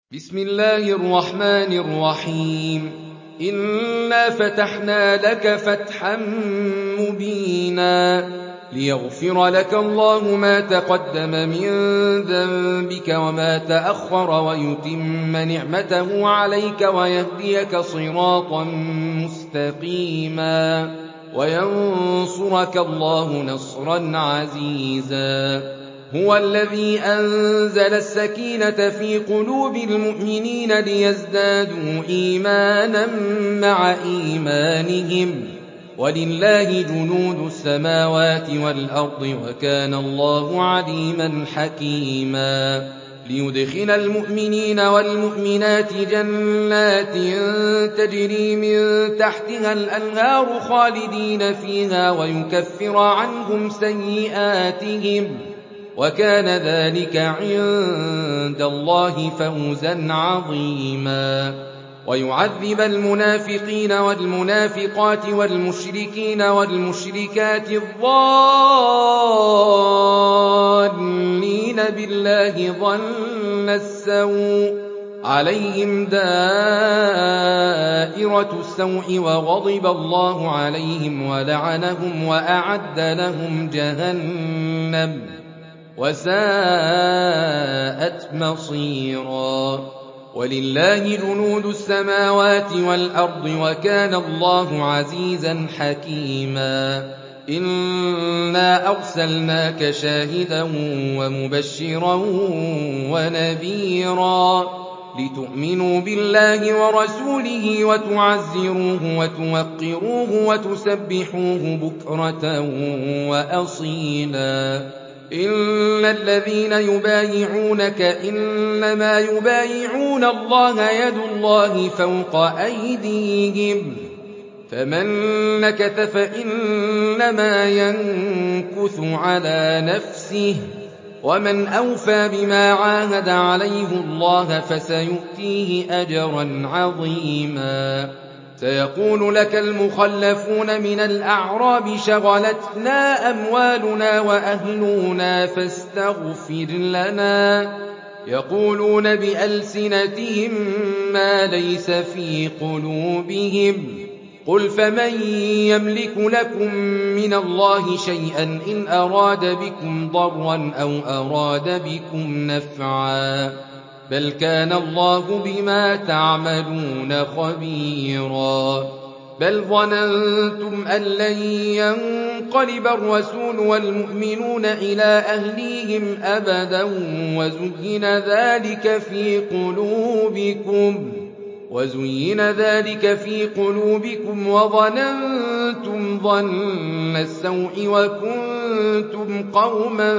بسم الله الرحمن الرحيم إنا فتحنا لك فتحا مبينا ليغفر لك الله ما تقدم من ذنبك وما تأخر ويتم نعمته عليك ويهديك صراطا مستقيما وينصرك الله نصرا عزيزا هو الذي أنزل السكينة في قلوب المؤمنين ليزدادوا إيمانا مع إيمانهم ولله جنود السماوات والأرض وكان الله عليما حكيما ليدخل المؤمنين والمؤمنات جنات تجري من تحتها الأنهار خالدين فيها ويكفر عنهم سيئاتهم وكان ذلك عند الله فوزا عظيما ويعذب المنافقين والمنافقات والمشركين والمشركات الظانين بالله ظن السوء عليهم دائرة السوء وغضب الله عليهم ولعنهم وأعد لهم جهنم وساءت مصيرا ولله جنود السماوات والأرض وكان الله عزيزا حكيما إنا أرسلناك شاهدا ومبشرا ونذيرا لتؤمنوا بالله ورسوله وتعزروه وتوقروه وتسبحوه بكرة وأصيلا إن الذين يبايعونك إنما يبايعون الله يد الله فوق أيديهم فمن نكث فإنما ينكث على نفسه ومن أوفى بما عاهد عليه الله فسيؤتيه أجرا عظيما سيقول لك المخلفون من الأعراب شغلتنا أموالنا وأهلنا فاستغفر لنا يقولون بألسنتهم ما ليس في قلوبهم قل فمن يملك لكم من الله شيئا إن أراد بكم ضرا أو أراد بكم نفعا بل كان الله بما تعملون خبيرا بل ظننتم أن لن ينقلب الرسول والمؤمنون إلى أهليهم أبدا وزين ذلك في قلوبكم وظننتم ظن السوء وكنتم قوما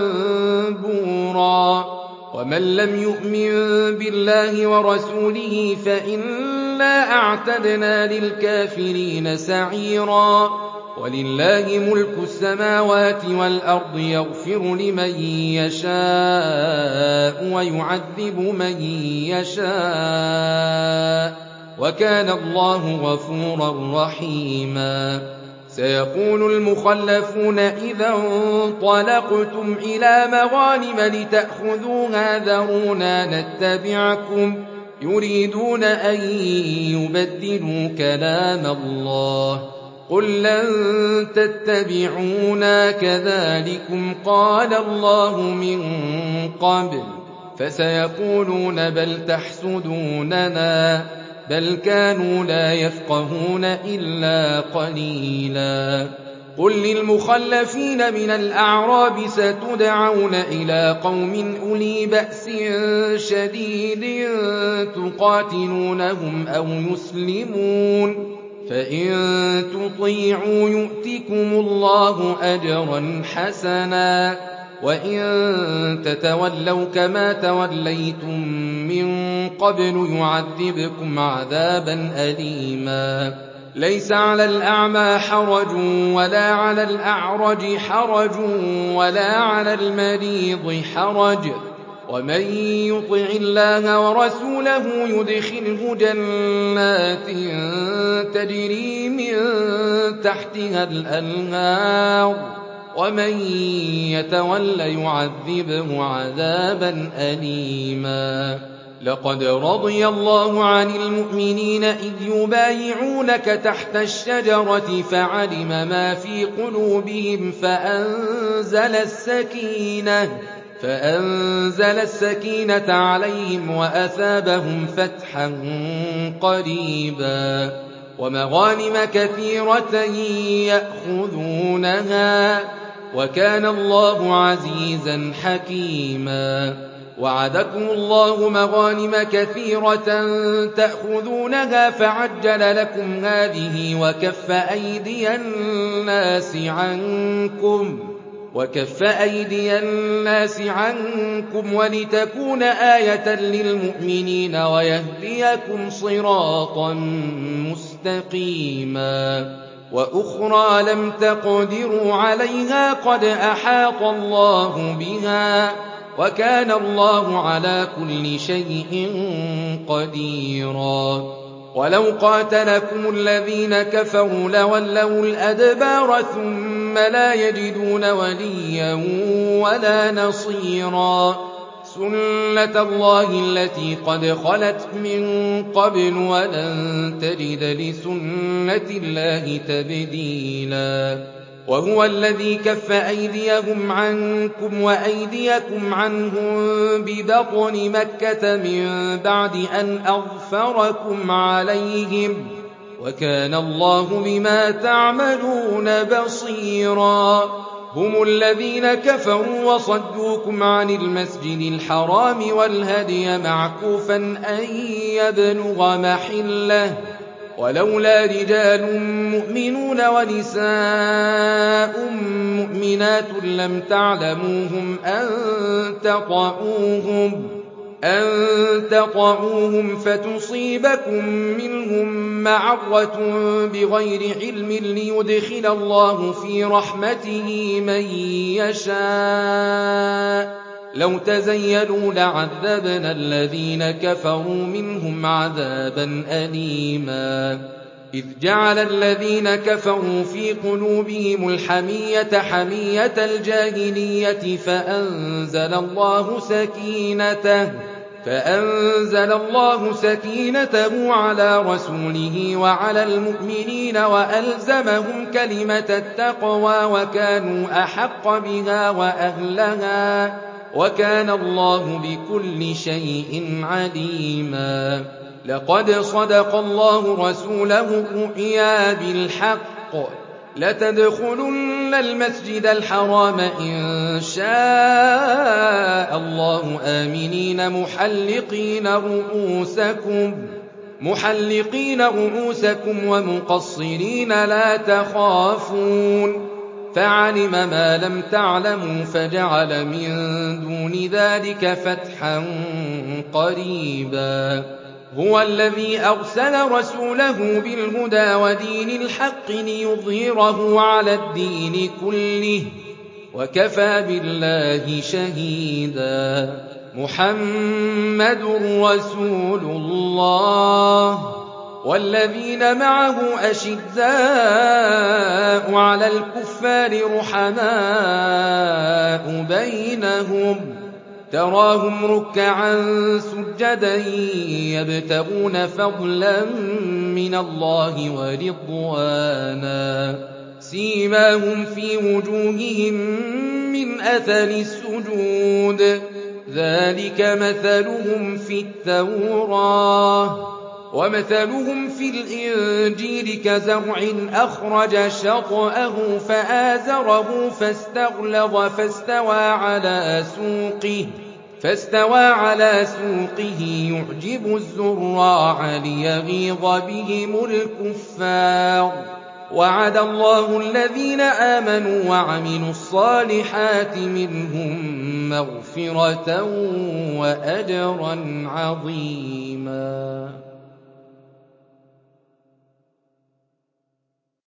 بورا ومن لم يؤمن بالله ورسوله فإنا أعتدنا للكافرين سعيرا ولله ملك السماوات والأرض يغفر لمن يشاء ويعذب من يشاء وكان الله غفورا رحيما سيقول المخلفون إذا انطلقتم إلى مغانم لتأخذوها ذرونا نتبعكم يريدون أن يبدلوا كلام الله قل لن تتبعونا كذلكم قال الله من قبل فسيقولون بل تحسدوننا بل كانوا لا يفقهون إلا قليلا قل للمخلفين من الأعراب ستدعون إلى قوم أولي بأس شديد تقاتلونهم أو يسلمون فإن تطيعوا يؤتكم الله أجرا حسنا وإن تتولوا كما توليتم من قبل يعذبكم عذابا أليما ليس على الأعمى حرج ولا على الأعرج حرج ولا على المريض حرج ومن يطع الله ورسوله يدخله جنات تجري من تحتها الأنهار ومن يتول يعذبه عذابا أليما لقد رضي الله عن المؤمنين إذ يبايعونك تحت الشجرة فعلم ما في قلوبهم فأنزل السكينة عليهم وأثابهم فتحا قريبا ومغانم كثيرة يأخذونها وكان الله عزيزا حكيما وعدكم الله مغانم كثيرة تأخذونها فعجل لكم هذه وكف أيدي الناس عنكم ولتكون آية للمؤمنين ويهديكم صراطا مستقيما وأخرى لم تقدروا عليها قد أحاط الله بها وكان الله على كل شيء قديرا ولو قاتلكم الذين كفروا لولوا الأدبار ثم لا يجدون وليا ولا نصيرا سنة الله التي قد خلت من قبل ولن تجد لسنة الله تبديلا وهو الذي كف أيديهم عنكم وأيديكم عنهم ببطن مكة من بعد أن أظفركم عليهم وكان الله بما تعملون بصيرا هم الذين كفروا وصدوكم عن المسجد الحرام والهدي معكوفا أن يبلغ محله ولولا رجال مؤمنون ونساء مؤمنات لم تعلموهم أن تطعوهم فتصيبكم منهم معرة بغير علم ليدخل الله في رحمته من يشاء لو تزيلوا لعذبنا الذين كفروا منهم عذابا أليما إذ جعل الذين كفروا في قلوبهم الحمية حمية الجاهلية فأنزل الله سكينته على رسوله وعلى المؤمنين وألزمهم كلمة التقوى وكانوا أحق بها وأهلها وكان الله بكل شيء عليما لقد صدق الله رسوله الرؤيا بالحق لتدخلن المسجد الحرام إن شاء الله آمنين محلقين رؤوسكم ومقصرين لا تخافون فعلم ما لم تعلموا فجعل من دون ذلك فتحا قريبا هو الذي أرسل رسوله بالهدى ودين الحق ليظهره على الدين كله وكفى بالله شهيدا محمد رسول الله والذين معه أشداء على الكفار رحماء بينهم تراهم ركعا سجدا يبتغون فضلا من الله ورضوانا سيماهم في وجوههم من أثر السجود ذلك مثلهم في التوراة ومثلهم في الإنجيل كزرع أخرج شطأه فآزره فاستغلظ فاستوى على سوقه يعجب الزراع ليغيظ بهم الكفار وعد الله الذين آمنوا وعملوا الصالحات منهم مغفرة وأجرا عظيما